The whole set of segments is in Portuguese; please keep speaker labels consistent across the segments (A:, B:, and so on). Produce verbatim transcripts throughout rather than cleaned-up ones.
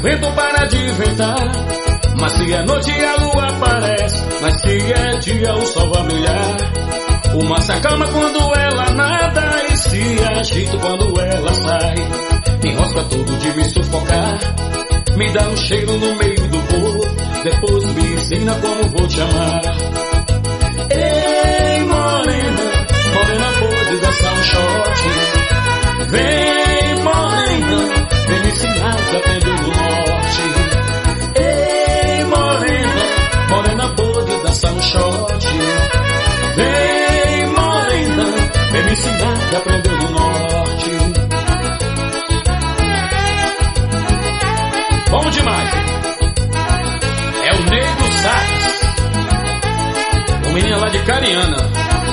A: vento para de ventar. Mas se é noite a lua aparece, mas se é dia o sol vai brilhar. O mar se acalma quando ela nada e se agita quando ela sai. Me enrosca tudo de me sufocar, me dá um cheiro no meio do povo, depois me ensina como vou te amar. Ei, morena, morena, pode dançar um shot. Vem, morena, vem me ensinar que aprendeu do norte. Ei, morena, morena, pode dançar um shot. Vem, morena, vem me ensinar que aprendeu do norte. Bom demais. É o Nego Sax, o menino lá de Cariana.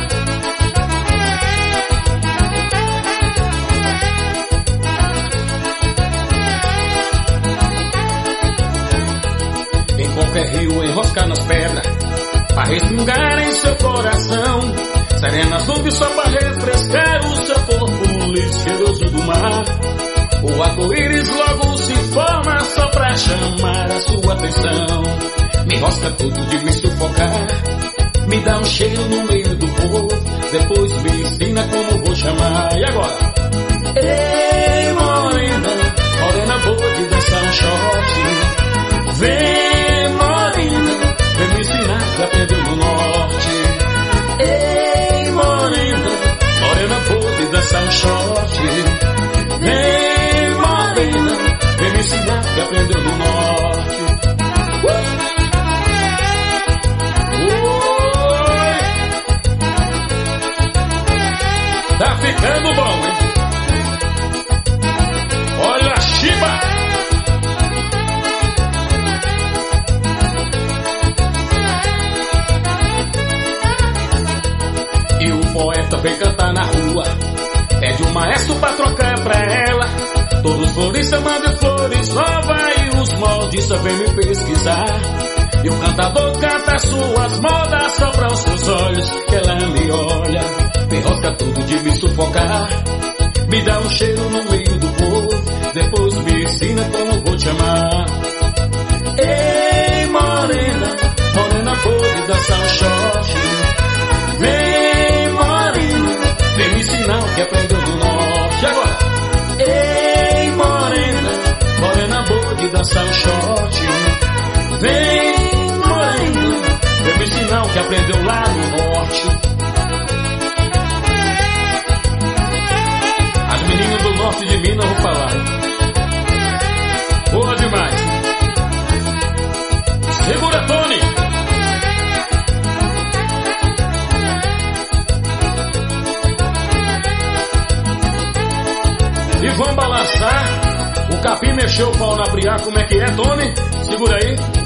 A: Em qualquer rio enroscar nas pedras, pra respingar em seu coração. Serenas nuvens só pra refrescar o seu corpo liceroso do mar. O arco-íris logo se forma só pra chamar a sua atenção. Me enrosca tudo de me sufocar, me dá um cheiro no meio do povo, depois me ensina como vou chamar. E agora? Ei, morena, morena, pode dançar um shot. Vem, morena, vem me ensinar que aprendeu no norte. Ei, morena, morena, pode dançar um shot. Vem, morena, vem me ensinar que aprendeu no norte. Uh! Oi! Tá ficando bom, hein? Olha a Chiba! E o poeta vem cantar na rua, pede um maestro pra trocar pra ela. Todos os floristas mandam flores novas e os modistas vêm me pesquisar. E o cantador canta suas modas só pra os seus olhos que ela me olha. Me enrosca tudo de me sufocar, me dá um cheiro no meio do povo, depois me ensina como vou te amar. Ei, morena, morena, pode dançar um shot. Vem, morena, vem me ensinar o que aprendeu do norte. Agora! Ei, morena, morena, pode dançar um shot. Vem, morena, vem me ensinar o que aprendeu lá no norte. As meninas do norte de Minas vão falar. Boa demais. Segura, Tony. E vamos balançar. O capim mexeu o pau na briar. Como é que é, Tony? Segura aí.